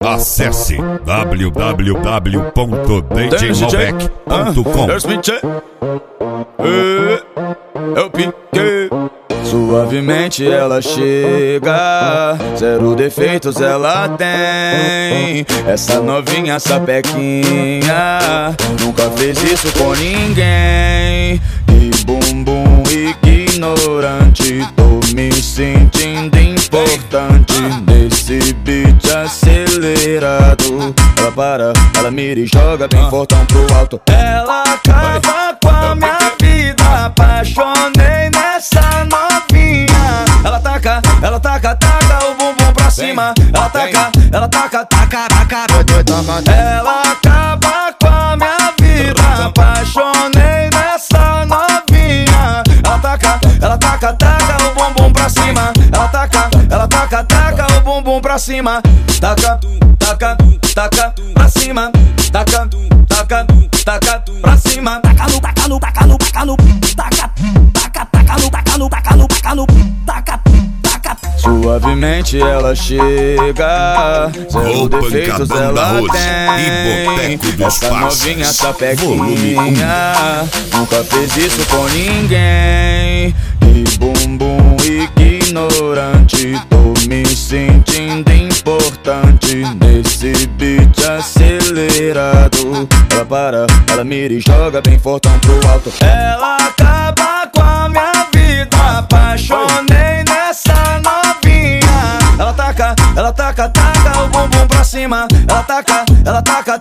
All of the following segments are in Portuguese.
Acesse www.djmalbec.com. Eu piquei. Suavemente ela chega, zero defeitos ela tem. Essa novinha sapequinha nunca fez isso com ninguém. E bumbum ignorante, tô me sentindo importante nesse beat acelerado. Ela para, ela mira e joga bem fortão pro alto. Ela acaba com a minha vida, apaixonei nessa novinha. Ela taca o bumbum pra cima. Ela taca. Ela acaba com a minha vida, apaixonei nessa novinha. Ela taca o bumbum pra cima. Ela taca o bumbum pra cima. Taca pra cima. Taca pra cima. Taca no. Suavemente ela chega, zero defeitos ela tem. Essa novinha sapequinha nunca fez isso com ninguém. E bumbum ignorante, tô me sentindo importante nesse beat acelerado. Ela para, ela mira e joga bem fortão pro alto. Ela acaba com a minha vida, apaixonei nessa novinha. Ela taca o bumbum pra cima. Ela taca. Ela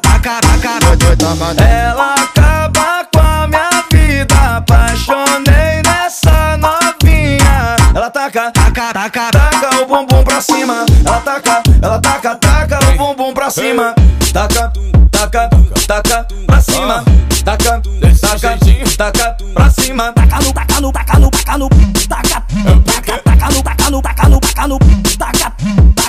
acaba com a minha vida, apaixonei nessa novinha. Ela taca o bumbum pra cima. Ela taca o bumbum pra cima. Taca pra cima. Taca pra cima. Taca no.